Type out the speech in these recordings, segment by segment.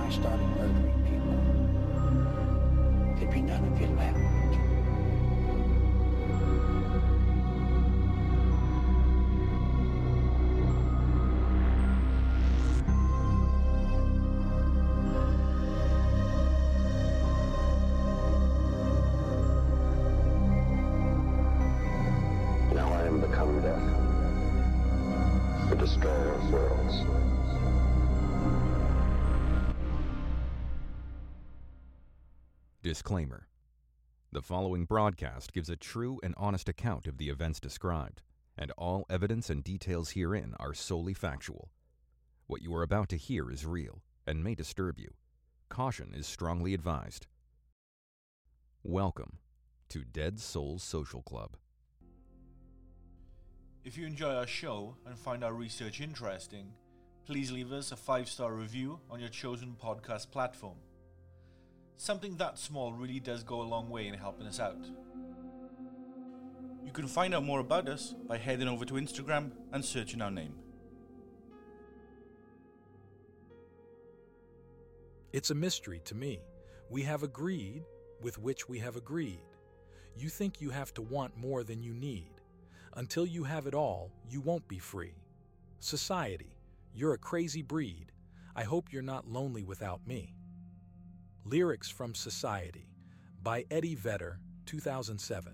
I started murdering people, there'd be none of you left. Now I am become death, the destroyer of worlds. Disclaimer. The following broadcast gives a true and honest account of the events described, and all evidence and details herein are solely factual. What you are about to hear is real and may disturb you. Caution is strongly advised. Welcome to Dead Souls Social Club. If you enjoy our show and find our research interesting, please leave us a 5-star review on your chosen podcast platform. Something that small really does go a long way in helping us out. You can find out more about us by heading over to Instagram and searching our name. It's a mystery to me. We have agreed with which we have agreed. You think you have to want more than you need. Until you have it all, you won't be free. Society, you're a crazy breed. I hope you're not lonely without me. Lyrics from Society by Eddie Vedder, 2007.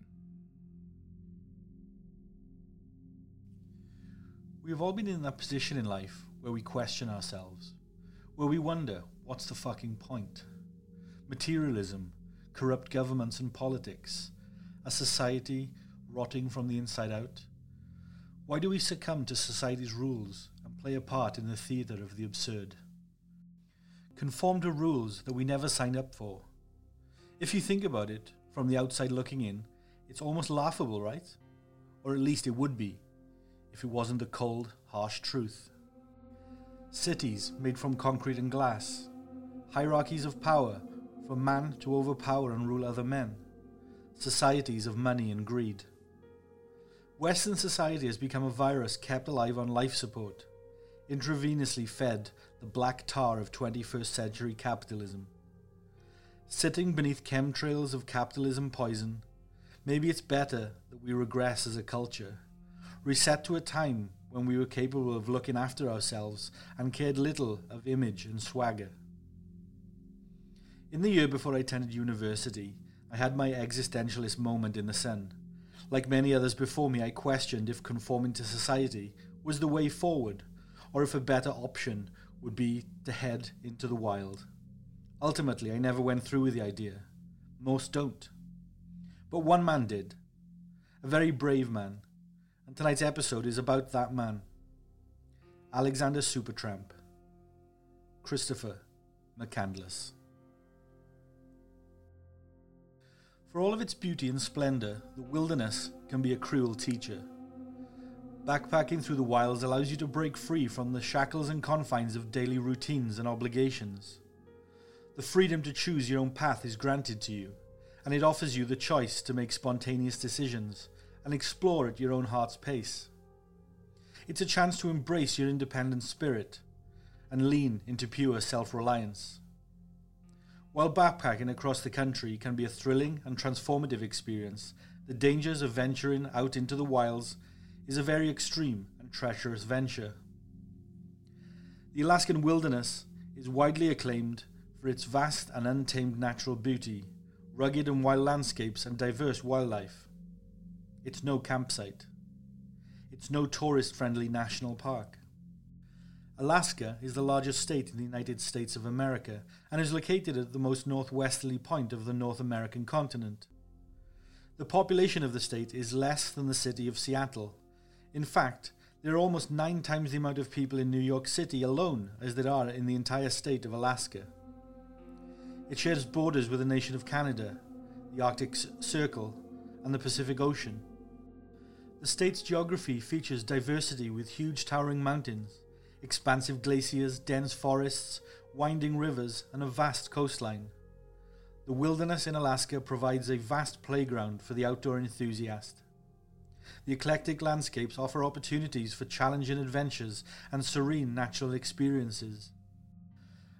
We have all been in that position in life where we question ourselves, where we wonder, what's the fucking point? Materialism, corrupt governments and politics, a society rotting from the inside out. Why do we succumb to society's rules and play a part in the theatre of the absurd? Conform to rules that we never signed up for. If you think about it, from the outside looking in, it's almost laughable, right? Or at least it would be, if it wasn't the cold, harsh truth. Cities made from concrete and glass. Hierarchies of power, for man to overpower and rule other men. Societies of money and greed. Western society has become a virus kept alive on life support, intravenously fed the black tar of 21st century capitalism. Sitting beneath chemtrails of capitalism poison, maybe it's better that we regress as a culture, reset to a time when we were capable of looking after ourselves and cared little of image and swagger. In the year before I attended university, I had my existentialist moment in the sun. Like many others before me, I questioned if conforming to society was the way forward, or if a better option would be to head into the wild. Ultimately, I never went through with the idea. Most don't. But one man did. A very brave man. And tonight's episode is about that man. Alexander Supertramp. Christopher McCandless. For all of its beauty and splendor, the wilderness can be a cruel teacher. Backpacking through the wilds allows you to break free from the shackles and confines of daily routines and obligations. The freedom to choose your own path is granted to you, and it offers you the choice to make spontaneous decisions and explore at your own heart's pace. It's a chance to embrace your independent spirit and lean into pure self-reliance. While backpacking across the country can be a thrilling and transformative experience, the dangers of venturing out into the wilds is a very extreme and treacherous venture. The Alaskan wilderness is widely acclaimed for its vast and untamed natural beauty, rugged and wild landscapes and diverse wildlife. It's no campsite. It's no tourist-friendly national park. Alaska is the largest state in the United States of America and is located at the most northwesterly point of the North American continent. The population of the state is less than the city of Seattle. In fact, there are almost 9 times the amount of people in New York City alone as there are in the entire state of Alaska. It shares borders with the nation of Canada, the Arctic Circle, and the Pacific Ocean. The state's geography features diversity with huge towering mountains, expansive glaciers, dense forests, winding rivers, and a vast coastline. The wilderness in Alaska provides a vast playground for the outdoor enthusiast. The eclectic landscapes offer opportunities for challenging adventures and serene natural experiences.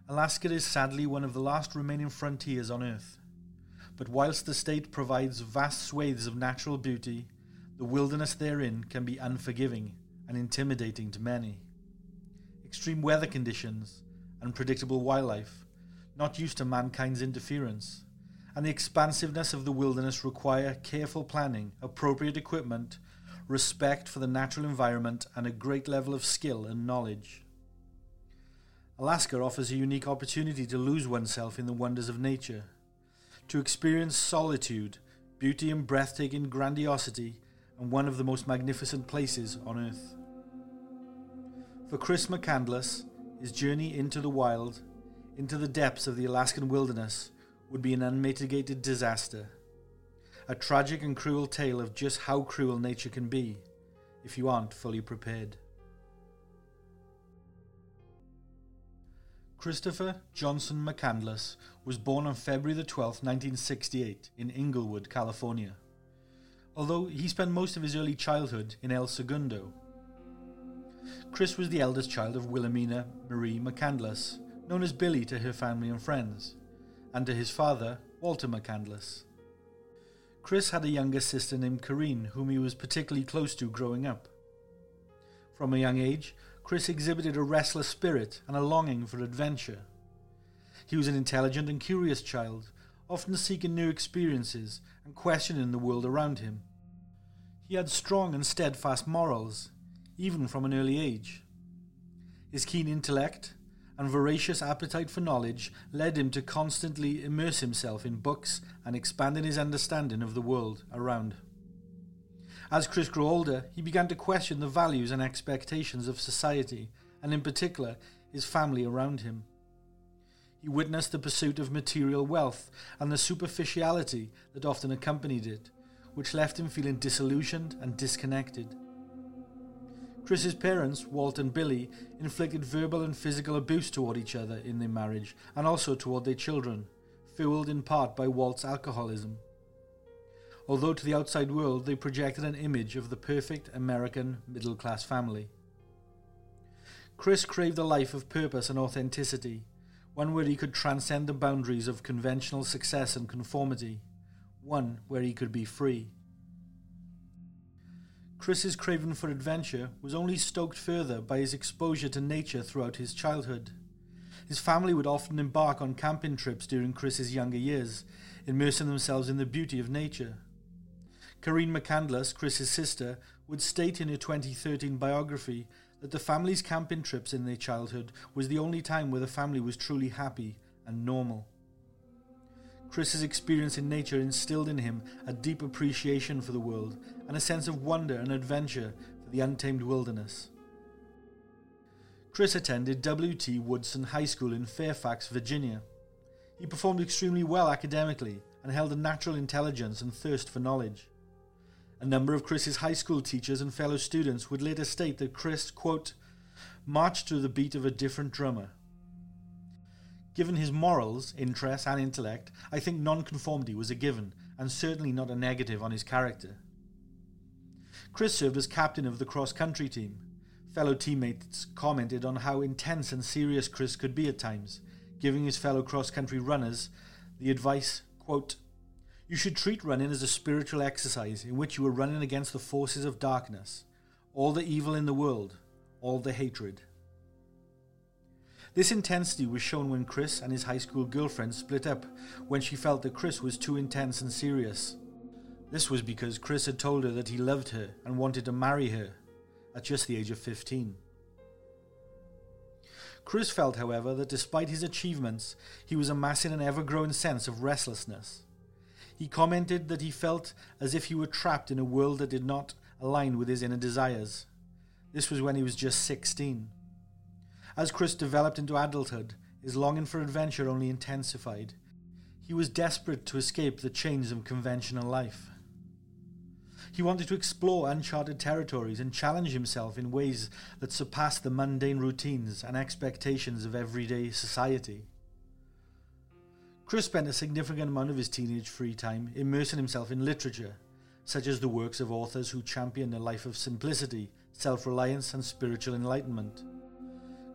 Alaska is sadly one of the last remaining frontiers on Earth. But whilst the state provides vast swathes of natural beauty, the wilderness therein can be unforgiving and intimidating to many. Extreme weather conditions, unpredictable wildlife, not used to mankind's interference, and the expansiveness of the wilderness require careful planning, appropriate equipment, respect for the natural environment, and a great level of skill and knowledge. Alaska offers a unique opportunity to lose oneself in the wonders of nature, to experience solitude, beauty and breathtaking grandiosity, and one of the most magnificent places on Earth. For Chris McCandless, his journey into the wild, into the depths of the Alaskan wilderness, would be an unmitigated disaster. A tragic and cruel tale of just how cruel nature can be, if you aren't fully prepared. Christopher Johnson McCandless was born on February the 12th, 1968, in Inglewood, California, although he spent most of his early childhood in El Segundo. Chris was the eldest child of Wilhelmina Marie McCandless, known as Billy to her family and friends, and to his father, Walter McCandless. Chris had a younger sister named Corrine, whom he was particularly close to growing up. From a young age, Chris exhibited a restless spirit and a longing for adventure. He was an intelligent and curious child, often seeking new experiences and questioning the world around him. He had strong and steadfast morals, even from an early age. His keen intellect and voracious appetite for knowledge led him to constantly immerse himself in books and expanding his understanding of the world around. As Chris grew older, he began to question the values and expectations of society, and in particular, his family around him. He witnessed the pursuit of material wealth and the superficiality that often accompanied it, which left him feeling disillusioned and disconnected. Chris's parents, Walt and Billy, inflicted verbal and physical abuse toward each other in their marriage, and also toward their children, fueled in part by Walt's alcoholism. Although to the outside world they projected an image of the perfect American middle-class family. Chris craved a life of purpose and authenticity, one where he could transcend the boundaries of conventional success and conformity, one where he could be free. Chris's craving for adventure was only stoked further by his exposure to nature throughout his childhood. His family would often embark on camping trips during Chris's younger years, immersing themselves in the beauty of nature. Corrine McCandless, Chris's sister, would state in her 2013 biography that the family's camping trips in their childhood was the only time where the family was truly happy and normal. Chris's experience in nature instilled in him a deep appreciation for the world and a sense of wonder and adventure for the untamed wilderness. Chris attended W.T. Woodson High School in Fairfax, Virginia. He performed extremely well academically and held a natural intelligence and thirst for knowledge. A number of Chris's high school teachers and fellow students would later state that Chris, quote, marched to the beat of a different drummer. Given his morals, interests, and intellect, I think nonconformity was a given, and certainly not a negative on his character. Chris served as captain of the cross-country team. Fellow teammates commented on how intense and serious Chris could be at times, giving his fellow cross-country runners the advice, quote, you should treat running as a spiritual exercise in which you are running against the forces of darkness, all the evil in the world, all the hatred. This intensity was shown when Chris and his high school girlfriend split up when she felt that Chris was too intense and serious. This was because Chris had told her that he loved her and wanted to marry her at just the age of 15. Chris felt, however, that despite his achievements, he was amassing an ever-growing sense of restlessness. He commented that he felt as if he were trapped in a world that did not align with his inner desires. This was when he was just 16. As Chris developed into adulthood, his longing for adventure only intensified. He was desperate to escape the chains of conventional life. He wanted to explore uncharted territories and challenge himself in ways that surpassed the mundane routines and expectations of everyday society. Chris spent a significant amount of his teenage free time immersing himself in literature, such as the works of authors who championed a life of simplicity, self-reliance, and spiritual enlightenment.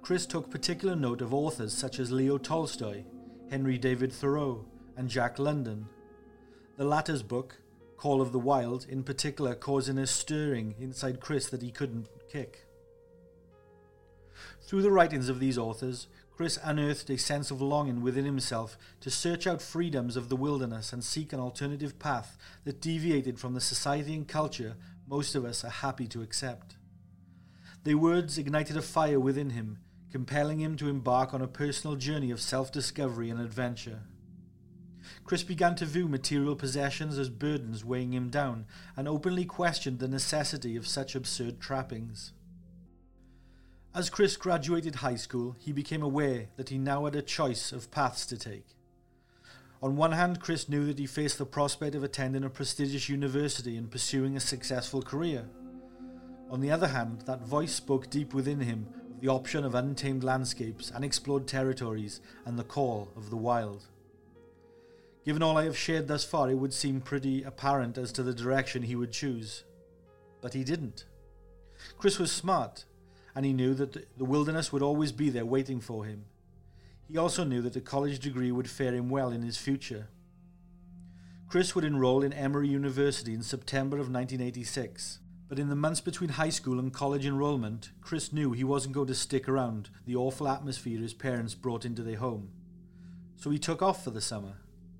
Chris took particular note of authors such as Leo Tolstoy, Henry David Thoreau, and Jack London. The latter's book, Call of the Wild, in particular causing a stirring inside Chris that he couldn't kick. Through the writings of these authors, Chris unearthed a sense of longing within himself to search out freedoms of the wilderness and seek an alternative path that deviated from the society and culture most of us are happy to accept. Their words ignited a fire within him, compelling him to embark on a personal journey of self-discovery and adventure. Chris began to view material possessions as burdens weighing him down and openly questioned the necessity of such absurd trappings. As Chris graduated high school, he became aware that he now had a choice of paths to take. On one hand, Chris knew that he faced the prospect of attending a prestigious university and pursuing a successful career. On the other hand, that voice spoke deep within him of the option of untamed landscapes, unexplored territories, and the call of the wild. Given all I have shared thus far, it would seem pretty apparent as to the direction he would choose. But he didn't. Chris was smart, and he knew that the wilderness would always be there waiting for him. He also knew that a college degree would fare him well in his future. Chris would enroll in Emory University in September of 1986, but in the months between high school and college enrollment, Chris knew he wasn't going to stick around the awful atmosphere his parents brought into their home. So he took off for the summer.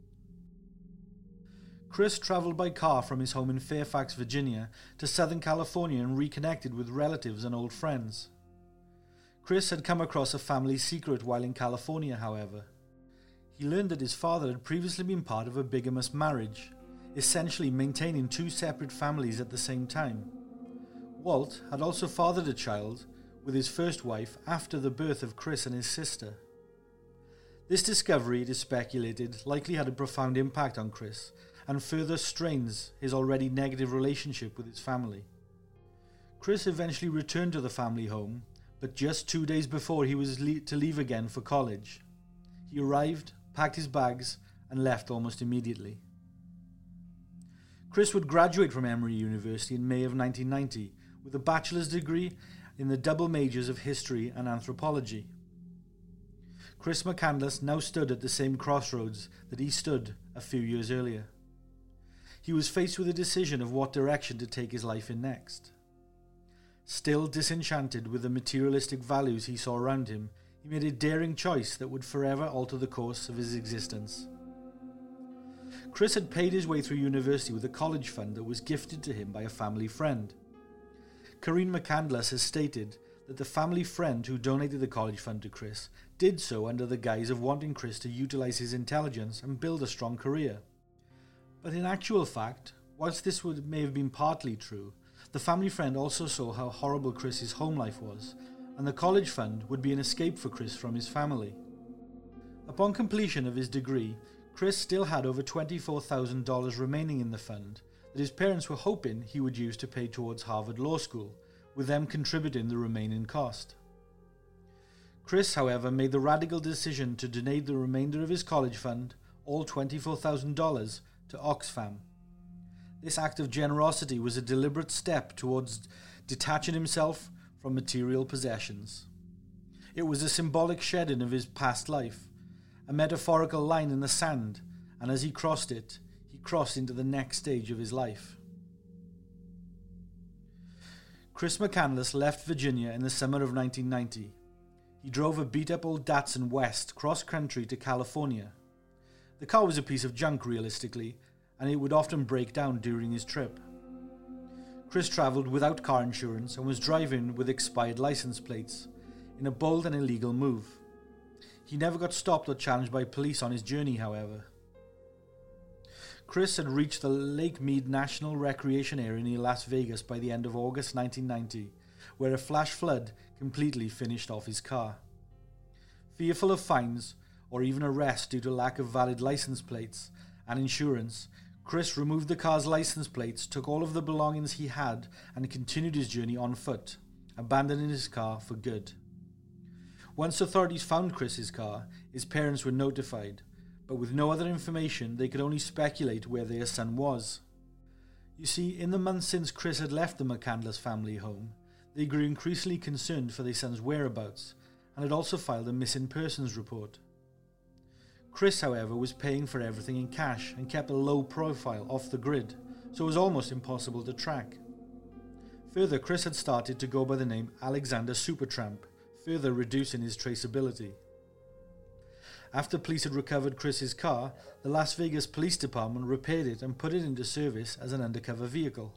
Chris travelled by car from his home in Fairfax, Virginia, to Southern California and reconnected with relatives and old friends. Chris had come across a family secret while in California, however. He learned that his father had previously been part of a bigamous marriage, essentially maintaining two separate families at the same time. Walt had also fathered a child with his first wife after the birth of Chris and his sister. This discovery, it is speculated, likely had a profound impact on Chris, and further strains his already negative relationship with his family. Chris eventually returned to the family home, but just 2 days before he was to leave again for college. He arrived, packed his bags, and left almost immediately. Chris would graduate from Emory University in May of 1990 with a bachelor's degree in the double majors of history and anthropology. Chris McCandless now stood at the same crossroads that he stood a few years earlier. He was faced with a decision of what direction to take his life in next. Still disenchanted with the materialistic values he saw around him, he made a daring choice that would forever alter the course of his existence. Chris had paid his way through university with a college fund that was gifted to him by a family friend. Corinne McCandless has stated that the family friend who donated the college fund to Chris did so under the guise of wanting Chris to utilize his intelligence and build a strong career. But in actual fact, whilst this may have been partly true, the family friend also saw how horrible Chris's home life was, and the college fund would be an escape for Chris from his family. Upon completion of his degree, Chris still had over $24,000 remaining in the fund that his parents were hoping he would use to pay towards Harvard Law School, with them contributing the remaining cost. Chris, however, made the radical decision to donate the remainder of his college fund, all $24,000, to Oxfam. This act of generosity was a deliberate step towards detaching himself from material possessions. It was a symbolic shedding of his past life, a metaphorical line in the sand, and as he crossed it, he crossed into the next stage of his life. Chris McCandless left Virginia in the summer of 1990. He drove a beat-up old Datsun West cross-country to California. The car was a piece of junk, realistically, and it would often break down during his trip. Chris travelled without car insurance and was driving with expired license plates, in a bold and illegal move. He never got stopped or challenged by police on his journey, however. Chris had reached the Lake Mead National Recreation Area near Las Vegas by the end of August 1990, where a flash flood completely finished off his car. Fearful of fines, or even arrest due to lack of valid license plates and insurance, Chris removed the car's license plates, took all of the belongings he had, and continued his journey on foot, abandoning his car for good. Once authorities found Chris's car, his parents were notified, but with no other information, they could only speculate where their son was. You see, in the months since Chris had left the McCandless family home, they grew increasingly concerned for their son's whereabouts, and had also filed a missing persons report. Chris, however, was paying for everything in cash and kept a low profile off the grid, so it was almost impossible to track. Further, Chris had started to go by the name Alexander Supertramp, further reducing his traceability. After police had recovered Chris's car, the Las Vegas Police Department repaired it and put it into service as an undercover vehicle.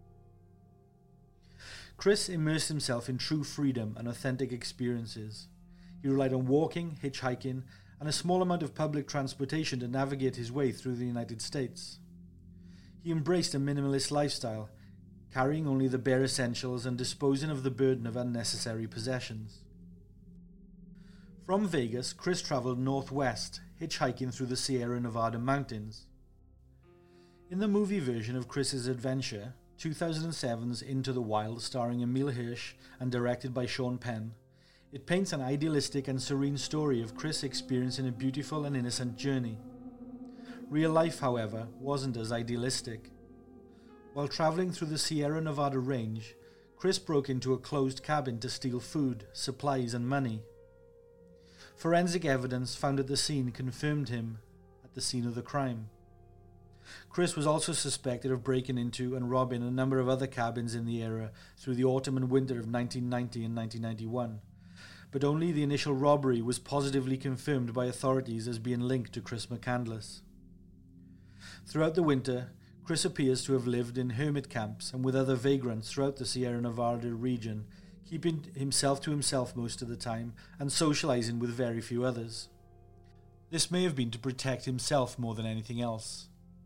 Chris immersed himself in true freedom and authentic experiences. He relied on walking, hitchhiking, and a small amount of public transportation to navigate his way through the United States. He embraced a minimalist lifestyle, carrying only the bare essentials and disposing of the burden of unnecessary possessions. From Vegas, Chris traveled northwest, hitchhiking through the Sierra Nevada mountains. In the movie version of Chris's adventure, 2007's Into the Wild, starring Emile Hirsch and directed by Sean Penn, it paints an idealistic and serene story of Chris experiencing a beautiful and innocent journey. Real life, however, wasn't as idealistic. While traveling through the Sierra Nevada range, Chris broke into a closed cabin to steal food, supplies, and money. Forensic evidence found at the scene confirmed him at the scene of the crime. Chris was also suspected of breaking into and robbing a number of other cabins in the area through the autumn and winter of 1990 and 1991, but only the initial robbery was positively confirmed by authorities as being linked to Chris McCandless. Throughout the winter, Chris appears to have lived in hermit camps and with other vagrants throughout the Sierra Nevada region, keeping himself to himself most of the time and socializing with very few others. This may have been to protect himself more than anything else.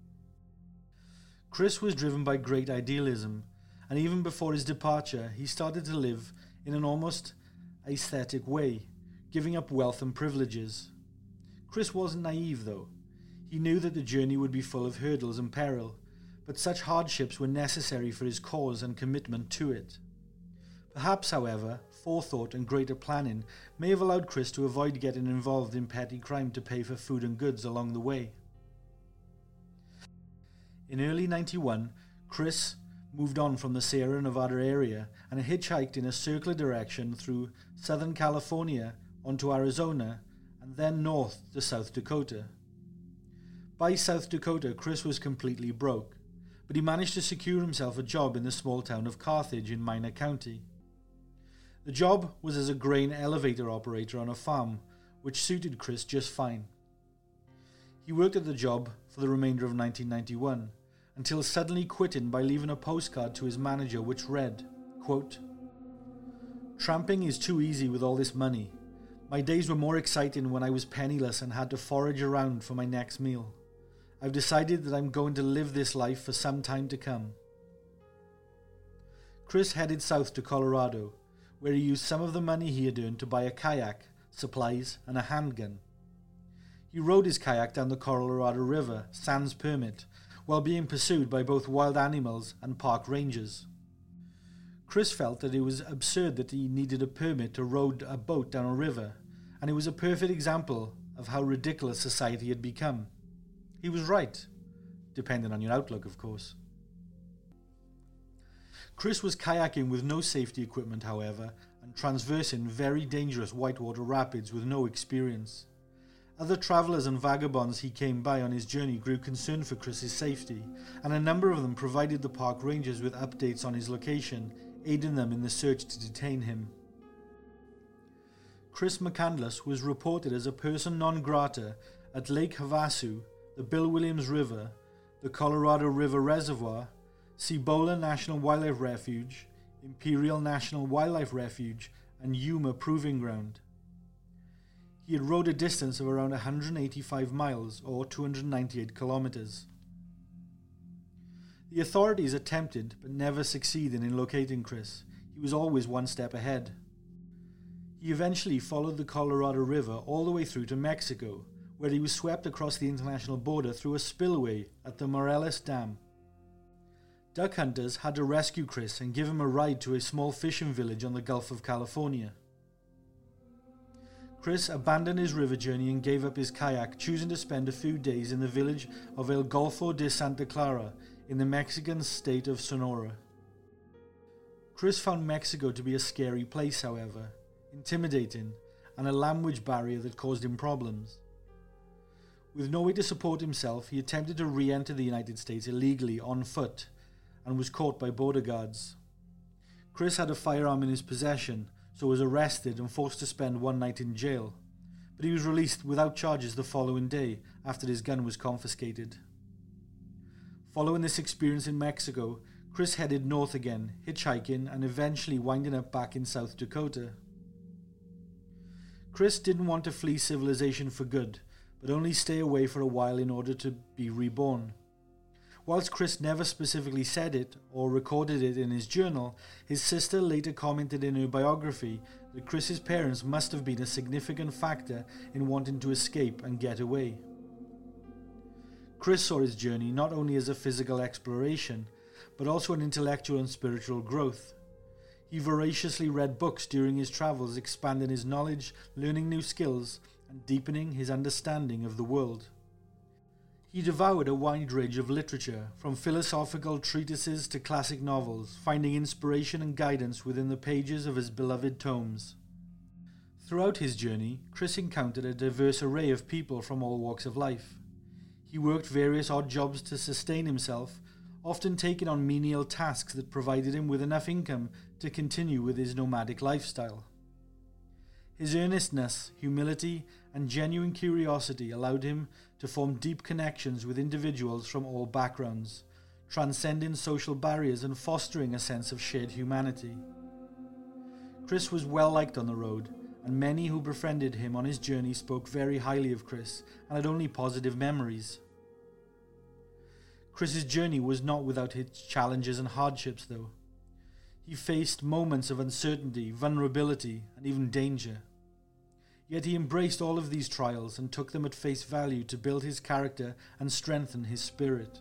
Chris was driven by great idealism, and even before his departure, he started to live in an almost aesthetic way, giving up wealth and privileges. Chris wasn't naive, though. He knew that the journey would be full of hurdles and peril, but such hardships were necessary for his cause and commitment to it. Perhaps, however, forethought and greater planning may have allowed Chris to avoid getting involved in petty crime to pay for food and goods along the way. In early 91, Chris moved on from the Sierra Nevada area and hitchhiked in a circular direction through Southern California onto Arizona and then north to South Dakota. By South Dakota, Chris was completely broke, but he managed to secure himself a job in the small town of Carthage in Minor County. The job was as a grain elevator operator on a farm, which suited Chris just fine. He worked at the job for the remainder of 1991, until suddenly quitting by leaving a postcard to his manager which read, quote, "Tramping is too easy with all this money. My days were more exciting when I was penniless and had to forage around for my next meal. I've decided that I'm going to live this life for some time to come." Chris headed south to Colorado, where he used some of the money he had earned to buy a kayak, supplies, and a handgun. He rode his kayak down the Colorado River, sans permit, while being pursued by both wild animals and park rangers. Chris felt that it was absurd that he needed a permit to row a boat down a river, and it was a perfect example of how ridiculous society had become. He was right, depending on your outlook, of course. Chris was kayaking with no safety equipment, however, and traversing very dangerous whitewater rapids with no experience. Other travellers and vagabonds he came by on his journey grew concerned for Chris's safety, and a number of them provided the park rangers with updates on his location, aiding them in the search to detain him. Chris McCandless was reported as a person non grata at Lake Havasu, the Bill Williams River, the Colorado River Reservoir, Cibola National Wildlife Refuge, Imperial National Wildlife Refuge, and Yuma Proving Ground. He had rode a distance of around 185 miles, or 298 kilometers. The authorities attempted, but never succeeded in locating Chris. He was always one step ahead. He eventually followed the Colorado River all the way through to Mexico, where he was swept across the international border through a spillway at the Morelos Dam. Duck hunters had to rescue Chris and give him a ride to a small fishing village on the Gulf of California. Chris abandoned his river journey and gave up his kayak, choosing to spend a few days in the village of El Golfo de Santa Clara in the Mexican state of Sonora. Chris found Mexico to be a scary place, however, intimidating, and a language barrier that caused him problems. With no way to support himself, he attempted to re-enter the United States illegally on foot and was caught by border guards. Chris had a firearm in his possession, so was arrested and forced to spend one night in jail, but he was released without charges the following day after his gun was confiscated. Following this experience in Mexico, Chris headed north again, hitchhiking and eventually winding up back in South Dakota. Chris didn't want to flee civilization for good, but only stay away for a while in order to be reborn. Whilst Chris never specifically said it or recorded it in his journal, his sister later commented in her biography that Chris's parents must have been a significant factor in wanting to escape and get away. Chris saw his journey not only as a physical exploration, but also an intellectual and spiritual growth. He voraciously read books during his travels, expanding his knowledge, learning new skills, and deepening his understanding of the world. He devoured a wide range of literature, from philosophical treatises to classic novels, finding inspiration and guidance within the pages of his beloved tomes. Throughout his journey, Chris encountered a diverse array of people from all walks of life. He worked various odd jobs to sustain himself, often taking on menial tasks that provided him with enough income to continue with his nomadic lifestyle. His earnestness, humility, and genuine curiosity allowed him to form deep connections with individuals from all backgrounds, transcending social barriers and fostering a sense of shared humanity. Chris was well liked on the road, and many who befriended him on his journey spoke very highly of Chris and had only positive memories. Chris's journey was not without its challenges and hardships, though. He faced moments of uncertainty, vulnerability, and even danger. Yet he embraced all of these trials and took them at face value to build his character and strengthen his spirit.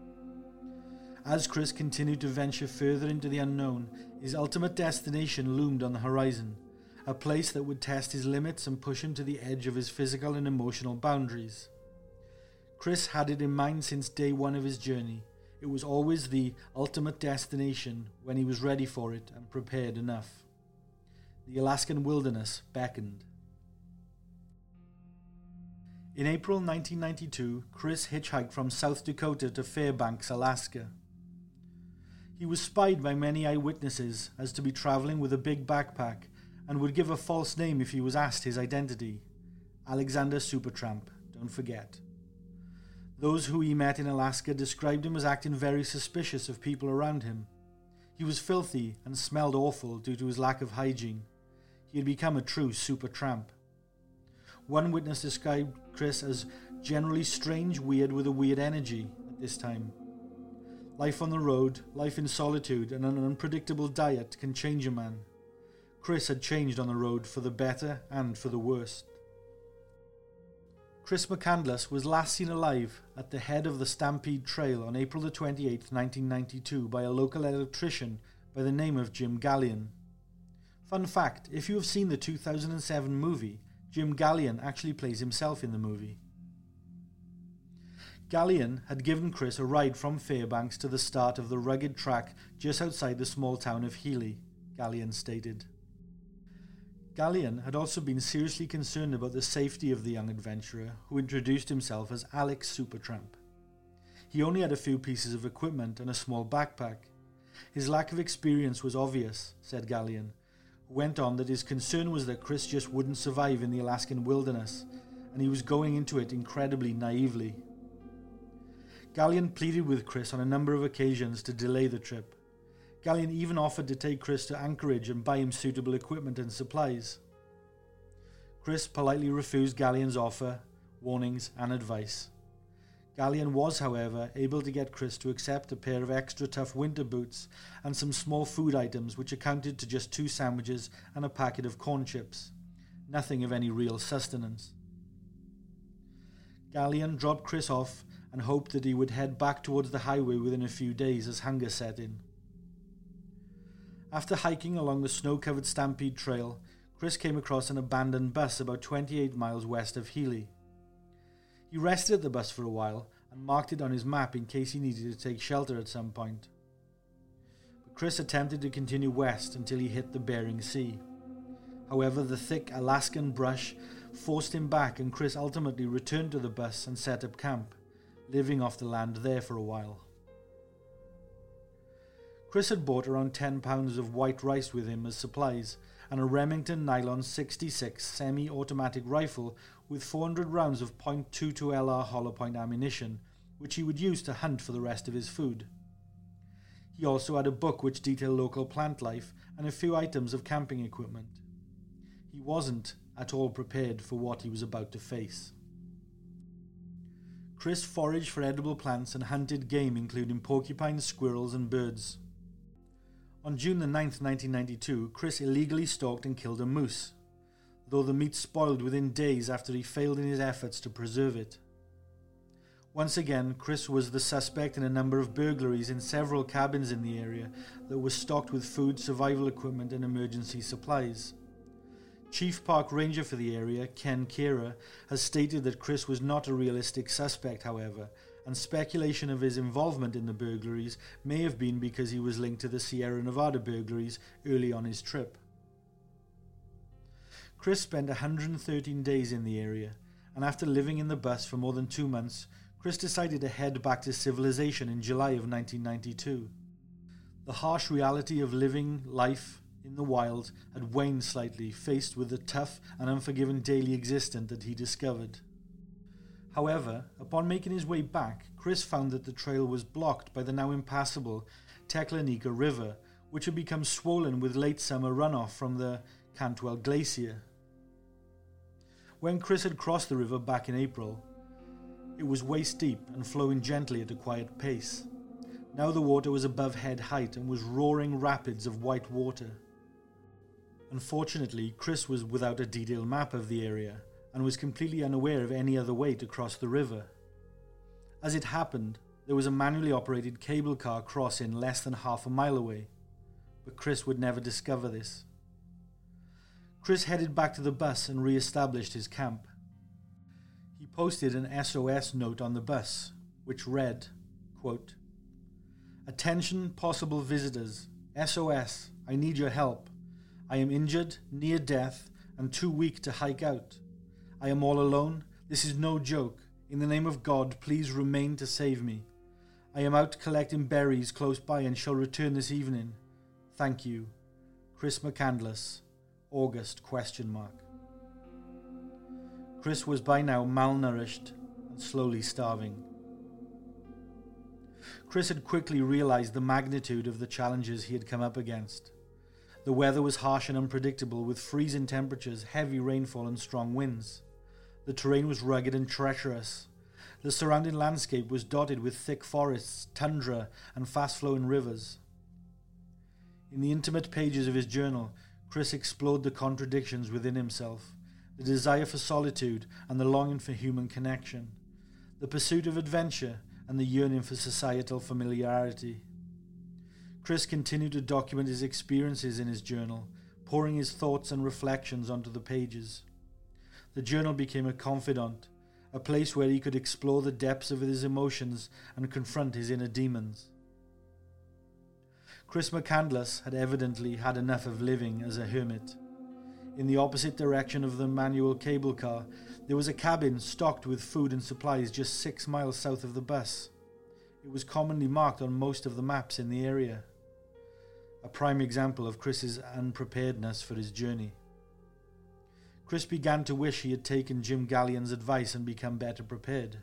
As Chris continued to venture further into the unknown, his ultimate destination loomed on the horizon, a place that would test his limits and push him to the edge of his physical and emotional boundaries. Chris had it in mind since day one of his journey. It was always the ultimate destination when he was ready for it and prepared enough. The Alaskan wilderness beckoned. In April 1992, Chris hitchhiked from South Dakota to Fairbanks, Alaska. He was spied by many eyewitnesses as to be traveling with a big backpack and would give a false name if he was asked his identity. Alexander Supertramp, don't forget. Those who he met in Alaska described him as acting very suspicious of people around him. He was filthy and smelled awful due to his lack of hygiene. He had become a true super tramp. One witness described Chris as generally strange, weird with a weird energy at this time. Life on the road, life in solitude, and an unpredictable diet can change a man. Chris had changed on the road for the better and for the worse. Chris McCandless was last seen alive at the head of the Stampede Trail on April the 28th, 1992 by a local electrician by the name of Jim Gallion. Fun fact, if you have seen the 2007 movie, Jim Gallion actually plays himself in the movie. Gallion had given Chris a ride from Fairbanks to the start of the rugged track just outside the small town of Healy, Gallion stated. Gallion had also been seriously concerned about the safety of the young adventurer, who introduced himself as Alex Supertramp. He only had a few pieces of equipment and a small backpack. His lack of experience was obvious, said Gallion, who went on that his concern was that Chris just wouldn't survive in the Alaskan wilderness, and he was going into it incredibly naively. Gallion pleaded with Chris on a number of occasions to delay the trip. Gallion even offered to take Chris to Anchorage and buy him suitable equipment and supplies. Chris politely refused Gallion's offer, warnings, and advice. Gallion was, however, able to get Chris to accept a pair of extra tough winter boots and some small food items which accounted to just 2 sandwiches and a packet of corn chips. Nothing of any real sustenance. Gallion dropped Chris off and hoped that he would head back towards the highway within a few days as hunger set in. After hiking along the snow-covered Stampede Trail, Chris came across an abandoned bus about 28 miles west of Healy. He rested at the bus for a while and marked it on his map in case he needed to take shelter at some point. But Chris attempted to continue west until he hit the Bering Sea. However, the thick Alaskan brush forced him back, and Chris ultimately returned to the bus and set up camp, living off the land there for a while. Chris had bought around 10 pounds of white rice with him as supplies, and a Remington Nylon 66 semi-automatic rifle with 400 rounds of .22 LR hollow point ammunition, which he would use to hunt for the rest of his food. He also had a book which detailed local plant life and a few items of camping equipment. He wasn't at all prepared for what he was about to face. Chris foraged for edible plants and hunted game including porcupines, squirrels and birds. On June the 9th, 1992, Chris illegally stalked and killed a moose, though the meat spoiled within days after he failed in his efforts to preserve it. Once again, Chris was the suspect in a number of burglaries in several cabins in the area that were stocked with food, survival equipment and emergency supplies. Chief Park Ranger for the area, Ken Kira, has stated that Chris was not a realistic suspect, however, and speculation of his involvement in the burglaries may have been because he was linked to the Sierra Nevada burglaries early on his trip. Chris spent 113 days in the area, and after living in the bus for more than 2 months, Chris decided to head back to civilization in July of 1992. The harsh reality of living life in the wild had waned slightly, faced with the tough and unforgiving daily existence that he discovered. However, upon making his way back, Chris found that the trail was blocked by the now impassable Teclanica River, which had become swollen with late summer runoff from the Cantwell Glacier. When Chris had crossed the river back in April, it was waist deep and flowing gently at a quiet pace. Now the water was above head height and was roaring rapids of white water. Unfortunately, Chris was without a detailed map of the area and was completely unaware of any other way to cross the river. As it happened, there was a manually operated cable car crossing less than half a mile away, but Chris would never discover this. Chris headed back to the bus and re-established his camp. He posted an SOS note on the bus, which read, quote, "Attention possible visitors. SOS, I need your help. I am injured, near death, and too weak to hike out. I am all alone. This is no joke. In the name of God, please remain to save me. I am out collecting berries close by and shall return this evening. Thank you. Chris McCandless. August ? Chris was by now malnourished and slowly starving. Chris had quickly realized the magnitude of the challenges he had come up against. The weather was harsh and unpredictable, with freezing temperatures, heavy rainfall and strong winds. The terrain was rugged and treacherous. The surrounding landscape was dotted with thick forests, tundra, and fast-flowing rivers. In the intimate pages of his journal, Chris explored the contradictions within himself, the desire for solitude and the longing for human connection, the pursuit of adventure and the yearning for societal familiarity. Chris continued to document his experiences in his journal, pouring his thoughts and reflections onto the pages. The journal became a confidant, a place where he could explore the depths of his emotions and confront his inner demons. Chris McCandless had evidently had enough of living as a hermit. In the opposite direction of the manual cable car, there was a cabin stocked with food and supplies just 6 miles south of the bus. It was commonly marked on most of the maps in the area. A prime example of Chris's unpreparedness for his journey. Chris began to wish he had taken Jim Gallion's advice and become better prepared.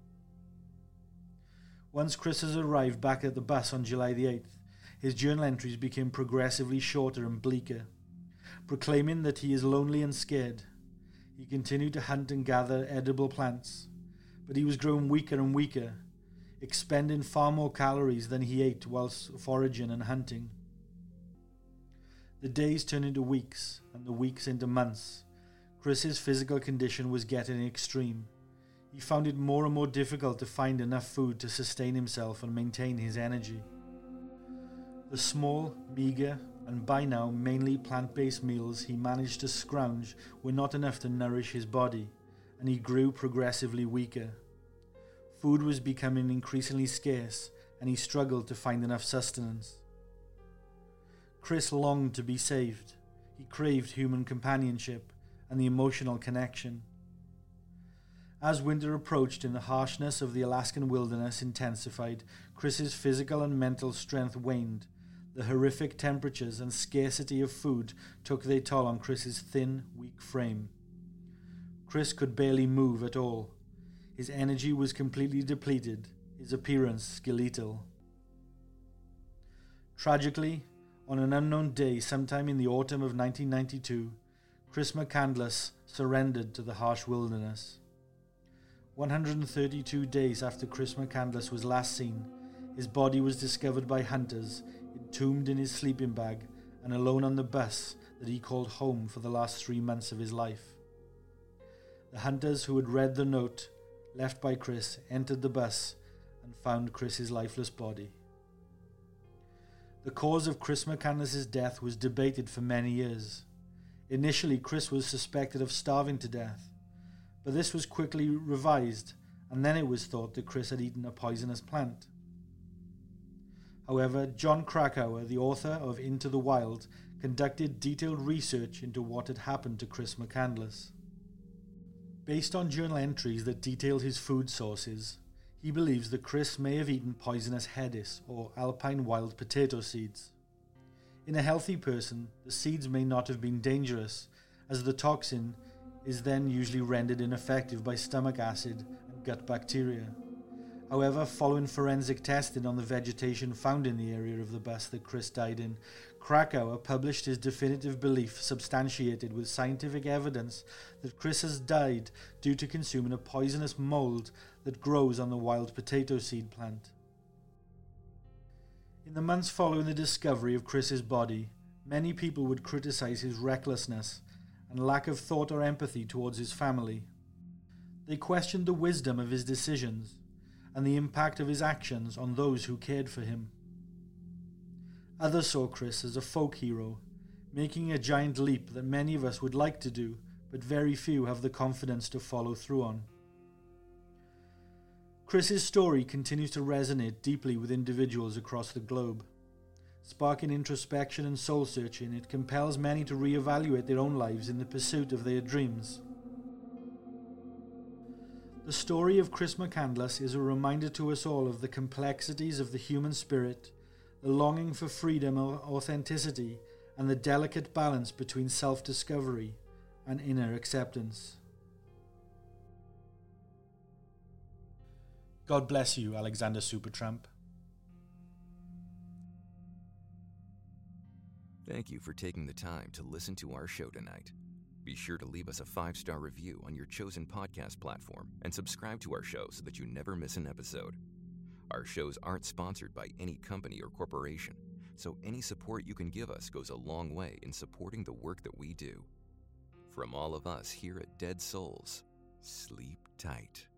Once Chris has arrived back at the bus on July the 8th, his journal entries became progressively shorter and bleaker. Proclaiming that he is lonely and scared, he continued to hunt and gather edible plants, but he was growing weaker and weaker, expending far more calories than he ate whilst foraging and hunting. The days turned into weeks, and the weeks into months. Chris's physical condition was getting extreme. He found it more and more difficult to find enough food to sustain himself and maintain his energy. The small, meager, and by now mainly plant-based meals he managed to scrounge were not enough to nourish his body, and he grew progressively weaker. Food was becoming increasingly scarce, and he struggled to find enough sustenance. Chris longed to be saved. He craved human companionship and the emotional connection. As winter approached and the harshness of the Alaskan wilderness intensified, Chris's physical and mental strength waned. The horrific temperatures and scarcity of food took their toll on Chris's thin, weak frame. Chris could barely move at all. His energy was completely depleted, his appearance skeletal. Tragically, on an unknown day sometime in the autumn of 1992, Chris McCandless surrendered to the harsh wilderness. 132 days after Chris McCandless was last seen, his body was discovered by hunters, entombed in his sleeping bag and alone on the bus that he called home for the last 3 months of his life. The hunters who had read the note left by Chris entered the bus and found Chris's lifeless body. The cause of Chris McCandless's death was debated for many years. Initially, Chris was suspected of starving to death, but this was quickly revised, and then it was thought that Chris had eaten a poisonous plant. However, John Krakauer, the author of Into the Wild, conducted detailed research into what had happened to Chris McCandless. Based on journal entries that detailed his food sources, he believes that Chris may have eaten poisonous hedis, or alpine wild potato seeds. In a healthy person, the seeds may not have been dangerous, as the toxin is then usually rendered ineffective by stomach acid and gut bacteria. However, following forensic testing on the vegetation found in the area of the bus that Chris died in, Krakauer published his definitive belief, substantiated with scientific evidence, that Chris has died due to consuming a poisonous mold that grows on the wild potato seed plant. In the months following the discovery of Chris's body, many people would criticize his recklessness and lack of thought or empathy towards his family. They questioned the wisdom of his decisions and the impact of his actions on those who cared for him. Others saw Chris as a folk hero, making a giant leap that many of us would like to do, but very few have the confidence to follow through on. Chris's story continues to resonate deeply with individuals across the globe. Sparking introspection and soul-searching, it compels many to reevaluate their own lives in the pursuit of their dreams. The story of Chris McCandless is a reminder to us all of the complexities of the human spirit, the longing for freedom or authenticity, and the delicate balance between self-discovery and inner acceptance. God bless you, Alexander Supertramp. Thank you for taking the time to listen to our show tonight. Be sure to leave us a 5-star review on your chosen podcast platform and subscribe to our show so that you never miss an episode. Our shows aren't sponsored by any company or corporation, so any support you can give us goes a long way in supporting the work that we do. From all of us here at Dead Souls, sleep tight.